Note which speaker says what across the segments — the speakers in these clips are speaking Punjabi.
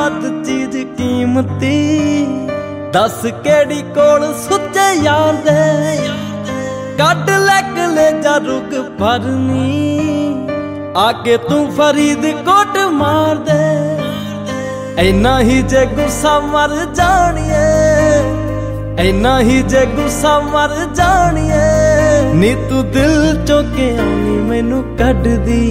Speaker 1: ਵੱਧ ਚੀਜ਼ ਕੀਮਤੀ ਦੱਸ ਕਿਹੜੀ ਕੋਲ ਸੁੱਚੇ ਯਾਰ ਦੇ ਕੱਢ ਲੈ ਕਲੇਜਾ ਰੁਕ ਭਰਨੀ ਆ ਕੇ ਤੂੰ ਫਰੀਦਕੋਟ ਮਾਰ ਦੇ ਐਨਾ ਹੀ ਜੇ ਗੁੱਸਾ ਮਰ ਜਾਣੀਏ ਐਨਾ ਹੀ ਜੇ ਗੁੱਸਾ ਮਰ ਜਾਣੀਏ ਨੀ ਤੂੰ ਦਿਲ ਚੋਂ ਕਿਉਂ ਮੈਨੂੰ ਕੱਢਦੀ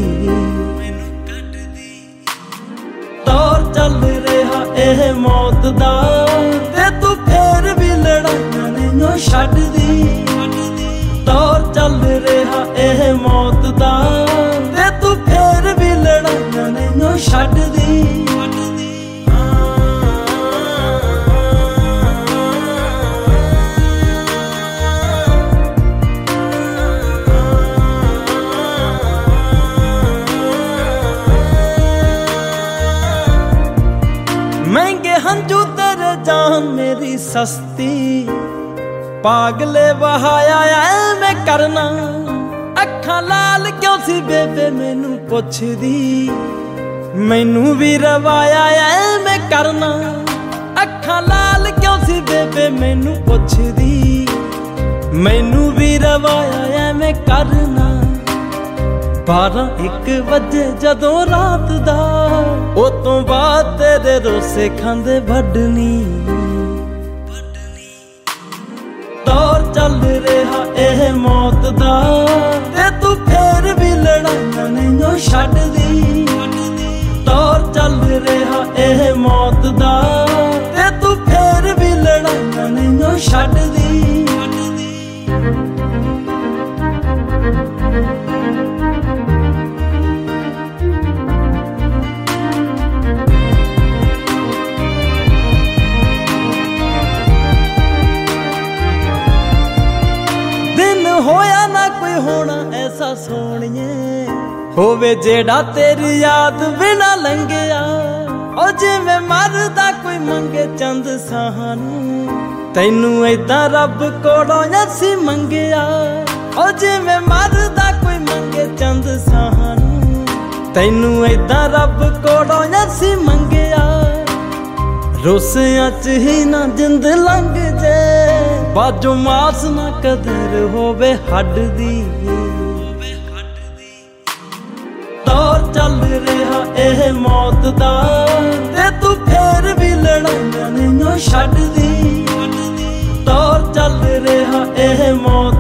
Speaker 1: ਦੌਰ ਚੱਲ ਰਿਹਾ ਇਹ ਮੌਤ ਦਾ ਤੇ ਤੂੰ ਫੇਰ ਵੀ ਲੜਾਈਆਂ ਨਹੀਂ ਛੱਡਦੀ ਦੌਰ ਚੱਲ ਰਿਹਾ ਇਹ ਮੌਤ ਦਾ ਤੇ ਤੂੰ ਫੇਰ ਵੀ ਲੜਾਈਆਂ ਨਹੀਂ ਛੱਡਦੀ महंगे हंजू तेरे जान मेरी सस्ती पागले बहाया ऐ मैं करना अखा लाल क्यों सी बेबे मैनू पुछदी मैनू भी रवाया ऐ मैं करना अखा लाल क्यों सी बेबे मैनू पुछदी मैनू भी रवाया ऐ मैं करना 12-1 ਵਜੇ ਜਦੋਂ ਰਾਤ ਦਾ ਉਹ ਤੋਂ ਬਾਅਦ ਤੇਰੇ ਰੋਸੇ ਖਾਂਦੇ ਵੱਢਣੀ ਦੌਰ ਚੱਲ ਰਿਹਾ ਇਹ ਮੌਤ ਦਾ ਤੇ ਤੂੰ ਫੇਰ ਵੀ ਲੜਾਈਆਂ ਨਹੀਂ ਛੱਡਦੀ ਦੌਰ ਚੱਲ ਰਿਹਾ ਇਹ ਮੌਤ ਦਾ ਤੇ ਤੂੰ ਫੇਰ ਵੀ ਲੜਾਈਆਂ ਨਹੀਂ ਛੱਡਦੀ ਹੋਇਆ ਨਾ ਕੋਈ ਹੋਣਾ ਐਸਾ ਸੋਹਣੀਏ ਹੋਵੇ ਜਿਹੜਾ ਤੇਰੀ ਯਾਦ ਬਿਨਾ ਲੰਘਿਆ ਉਹ ਜਿਵੇਂ ਮਰਦਾ ਕੋਈ ਮੰਗੇ ਚੰਦ ਸਾਹਾਂ ਨੂੰ ਤੈਨੂੰ ਏਦਾਂ ਰੱਬ ਕੋਲੋਂ ਅਸੀਂ ਮੰਗਿਆ ਉਹ ਜਿਵੇਂ ਮਰਦਾ ਕੋਈ ਮੰਗੇ ਚੰਦ ਸਾਹਾਂ ਨੂੰ ਤੈਨੂੰ ਏਦਾਂ ਰੱਬ ਕੋਲੋਂ ਅਸੀਂ ਮੰਗਿਆ ਰੋਸਿਆਂ ਚ ਹੀ ਨਾ ਜਿੰਦ ਲੰਘ ਜੇ ਬਾਜੋ ਮਾਸ ਨਾ ਕਦਰ ਹੋਵੇ ਹੱਡ ਦੀ ਦੌਰ ਚੱਲ ਰਿਹਾ ਇਹ ਮੌਤ ਦਾ ਤੇ ਤੂੰ ਫੇਰ ਵੀ ਲੜਾਈਆਂ ਨਹੀਂ ਛੱਡਦੀ ਦੌਰ ਚੱਲ ਰਿਹਾ ਇਹ ਮੌਤ